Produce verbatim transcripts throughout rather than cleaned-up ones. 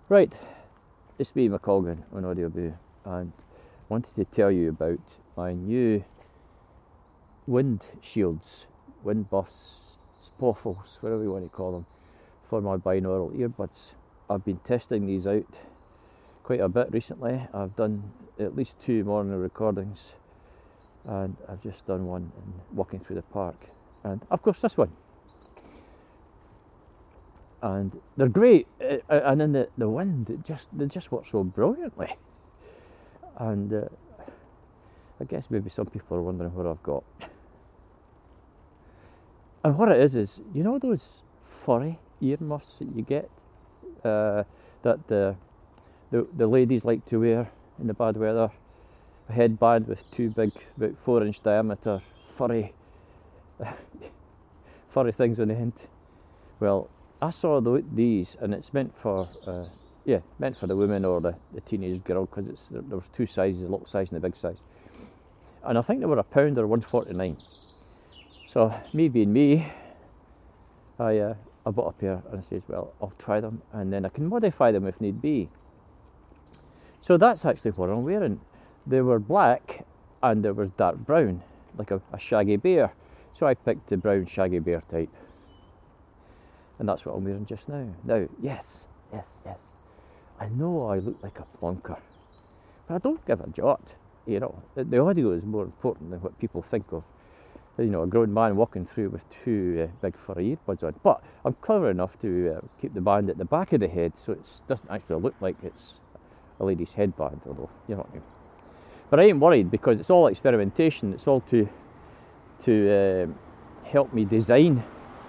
Right, it's me, McColgan, on Audioboo, and wanted to tell you about my new wind shields, wind buffs, spoffles, whatever you want to call them, for my binaural earbuds. I've been testing these out quite a bit recently. I've done at least two morning recordings, and I've just done one in walking through the park, and of course this one. And they're great, and in the, the wind, it just they just work so brilliantly. And uh, I guess maybe some people are wondering what I've got. And what it is is, you know those furry earmuffs that you get, uh, that the, the the ladies like to wear in the bad weather, a headband with two big, about four inch diameter furry, furry things on the end. Well, I saw the, these, and it's meant for, uh, yeah, meant for the woman or the, the teenage girl, because it's there was two sizes, the little size and the big size, and I think they were a pound or one forty nine. So me being me, I uh, I bought a pair, and I says, well, I'll try them, and then I can modify them if need be. So that's actually what I'm wearing. They were black, and there was dark brown, like a, a shaggy bear. So I picked the brown shaggy bear type. And that's what I'm wearing just now. Now, yes, yes, yes. I know I look like a plonker, but I don't give a jot. You know, the audio is more important than what people think of. You know, a grown man walking through with two uh, big furry earbuds on. But I'm clever enough to uh, keep the band at the back of the head, so it doesn't actually look like it's a lady's headband, although, you know what I mean. But I ain't worried, because it's all experimentation. It's all to, to uh, help me design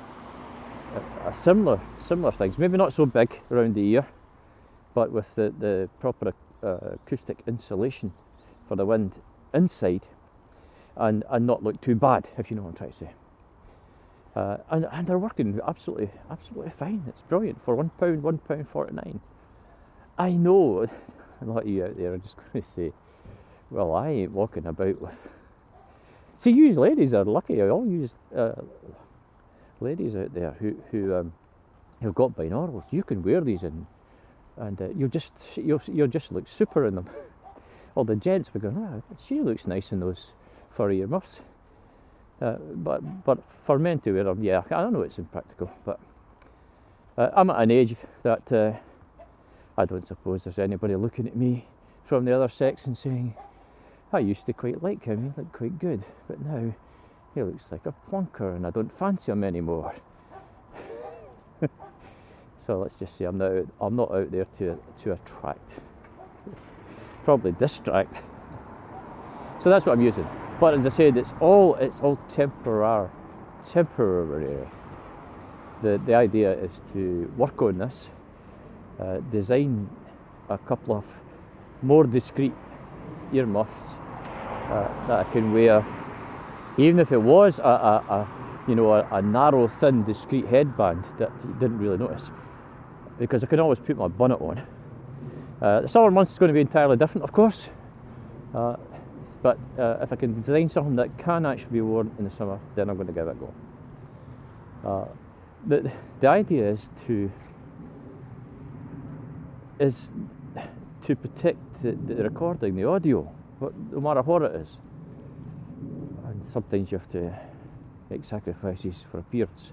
A similar similar things, maybe not so big around the ear, but with the, the proper uh, acoustic insulation for the wind inside, and, and not look too bad, if you know what I'm trying to say. Uh, and, and they're working absolutely absolutely fine. It's brilliant for one pound, one pound forty nine. I know a lot of you out there are just going to say, well, I ain't walking about with. See, you ladies are lucky. I all use. Uh, ladies out there who who um, who've got binaurals, you can wear these in, and uh, you'll just you'll you'll just look super in them. All the gents were going, ah, she looks nice in those furry earmuffs. Uh, but but for men to wear them, yeah, I don't know, it's impractical. But uh, I'm at an age that uh, I don't suppose there's anybody looking at me from the other sex and saying, I used to quite like him, he looked quite good, but now he looks like a plonker and I don't fancy him anymore. So let's just say I'm not out, I'm not out there to to attract, probably distract. So that's what I'm using. But as I said, it's all it's all temporary. Temporary. The the idea is to work on this, uh, design a couple of more discreet earmuffs uh, that I can wear. Even if it was a, a, a you know, a, a narrow, thin, discreet headband that you didn't really notice, because I can always put my bonnet on. Uh, the summer months is going to be entirely different, of course, uh, but uh, if I can design something that can actually be worn in the summer, then I'm going to give it a go. Uh, the the idea is to is to protect the, the recording, the audio, no matter what it is. And sometimes you have to make sacrifices for appearance.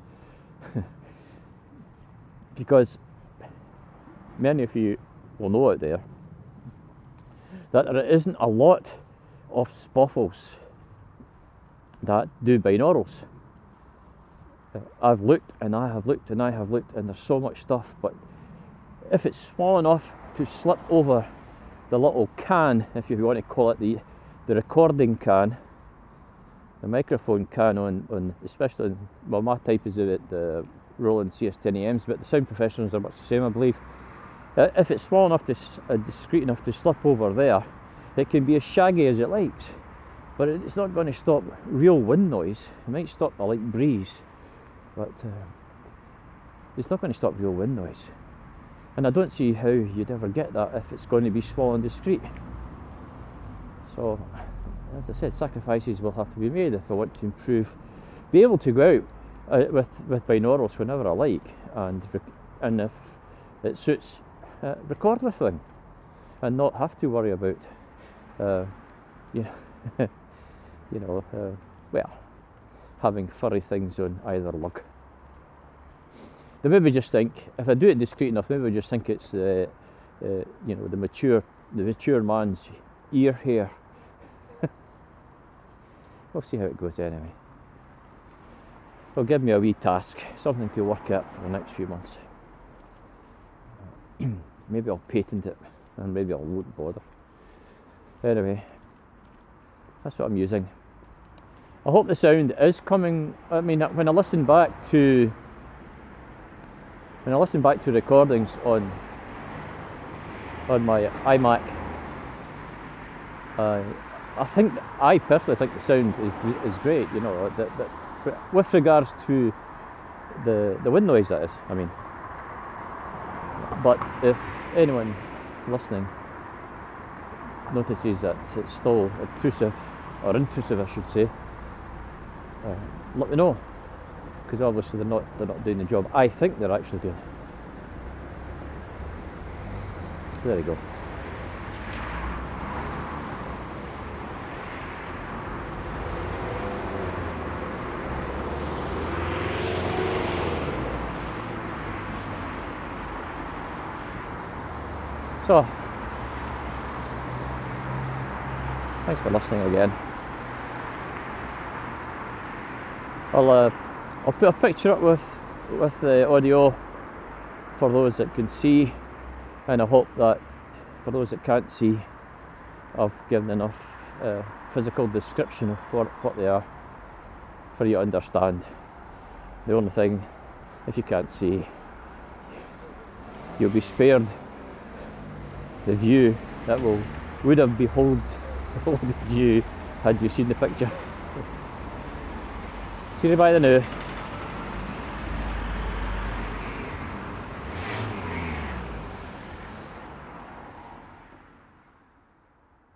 Because many of you will know out there that there isn't a lot of spoffles that do binaurals. I've looked and I have looked and I have looked, and there's so much stuff, but if it's small enough to slip over the little can, if you want to call it the the recording can, the microphone can on, on especially on, well, my type is the, the Roland C S ten A Ms, but the sound professionals are much the same, I believe. Uh, if it's small enough to, uh, discreet enough to slip over there, it can be as shaggy as it likes, but it's not going to stop real wind noise. It might stop a light breeze, but uh, it's not going to stop real wind noise. And I don't see how you'd ever get that if it's going to be small and discreet. So, as I said, sacrifices will have to be made if I want to improve, be able to go out uh, with with binaurals whenever I like, and and if it suits uh, record the thing and not have to worry about, uh, you know, you know, uh, well, having furry things on either lug. They maybe just think, if I do it discreet enough, maybe just think it's the, uh, you know, the mature, the mature man's ear hair. We'll see how it goes anyway. It'll give me a wee task, something to work at for the next few months. Maybe I'll patent it, and maybe I won't bother. Anyway, that's what I'm using. I hope the sound is coming. I mean, when I listen back to when I listen back to recordings on on my iMac, uh, I think I personally think the sound is is great. You know, that, that with regards to the the wind noise, that is. I mean, but if anyone listening notices that it's still obtrusive or intrusive, I should say, uh, let me know, because obviously they're not they're not doing the job I think they're actually doing. So there you go. So, thanks for listening again. I'll uh, I'll put a picture up with with the audio for those that can see, and I hope that for those that can't see, I've given enough uh, physical description of what what they are for you to understand. The only thing, if you can't see, you'll be spared the view that will would have behold, beholded you had you seen the picture. See you by the now.